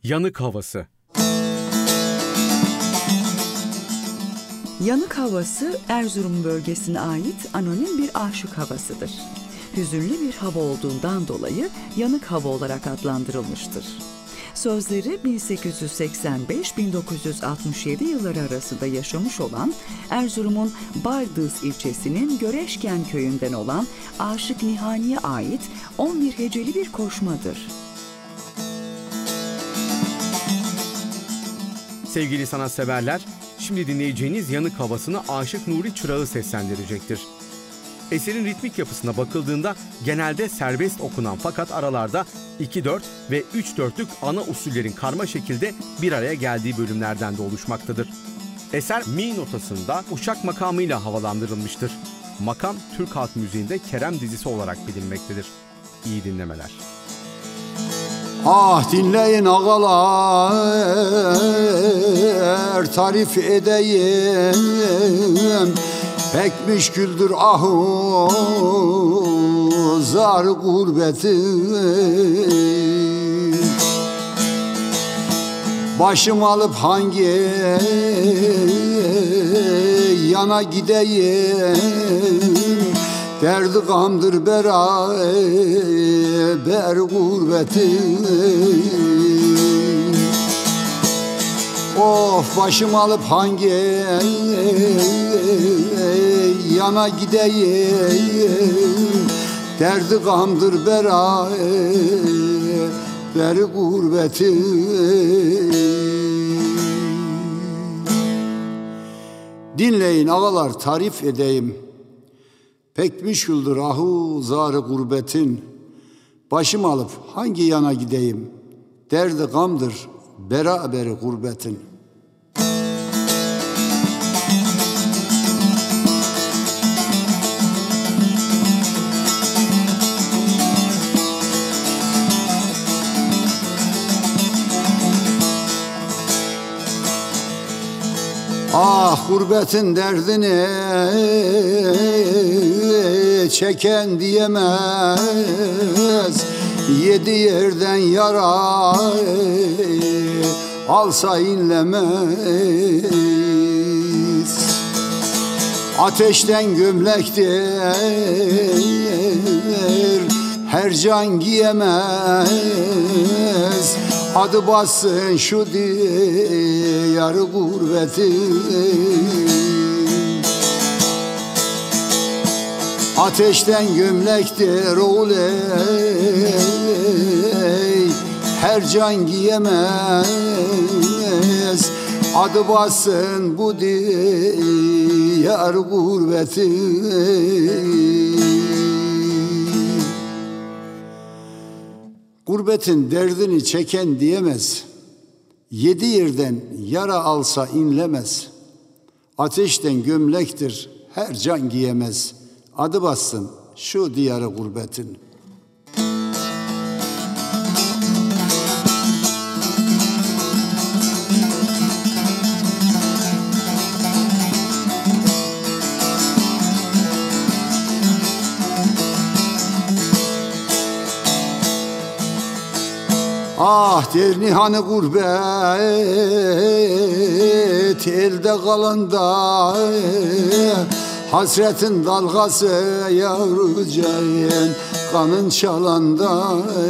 Yanık havası. Yanık havası Erzurum bölgesine ait anonim bir aşık havasıdır. Hüzünlü bir hava olduğundan dolayı yanık hava olarak adlandırılmıştır. Sözleri 1885-1967 yılları arasında yaşamış olan Erzurum'un Bardız ilçesinin Göreşken köyünden olan Aşık Nihani'ye ait 11 heceli bir koşmadır. Sevgili sanatseverler, şimdi dinleyeceğiniz yanık havasını Aşık Nuri Çırağı seslendirecektir. Eserin ritmik yapısına bakıldığında genelde serbest okunan fakat aralarda 2-4 ve 3-4'lük ana usullerin karma şekilde bir araya geldiği bölümlerden de oluşmaktadır. Eser mi notasında uşak makamıyla havalandırılmıştır. Makam Türk halk müziğinde Kerem dizisi olarak bilinmektedir. İyi dinlemeler. Ah dinleyin ağalar, tarif edeyim. Pek müşküldür ahu zar gurbeti. Başım alıp hangi yana gideyim? Derdi gamdır beraber gurbeti. Of başım alıp hangi yana gideyim? Derdi gamdır beraber gurbeti. Dinleyin ağalar, tarif edeyim. Pek müşküldür ahu zarı gurbetin. Başım alıp hangi yana gideyim? Derdi gamdır beraberi gurbetin. Ah gurbetin derdini çeken diyemez. 7 yerden yara alsa inlemez. Ateşten gömlektir her can giyemez. Adı bassın şu diyarı gurbeti. Ateşten gömlektir oğul ey, her can giyemez. Adı bassın bu diyar gurbeti. Gurbetin derdini çeken diyemez. 7 yerden yara alsa inlemez. Ateşten gömlektir her can giyemez. Adı bassın şu diyarı gurbetin. Ah der nihanı gurbet elde kalanda, hasretin dalgası yavrucağın kanın çalanda.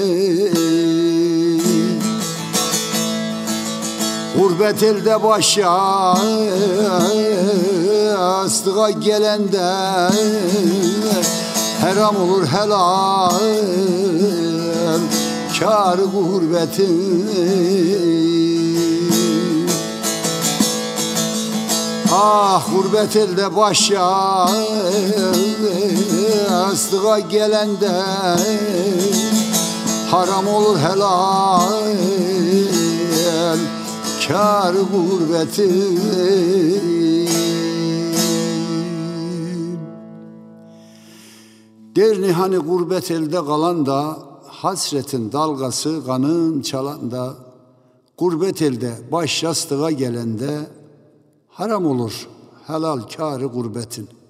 Gurbet elde başa astığa gelende, haram olur helal kâr gurbetin. Ah gurbet elde başa astığa gelende, haram olur helal kâr gurbetin. Der nihani gurbet elde kalan da, hasretin dalgası kanın çalanda. Gurbet elde baş yastığa gelende, haram olur helal kârı gurbetin.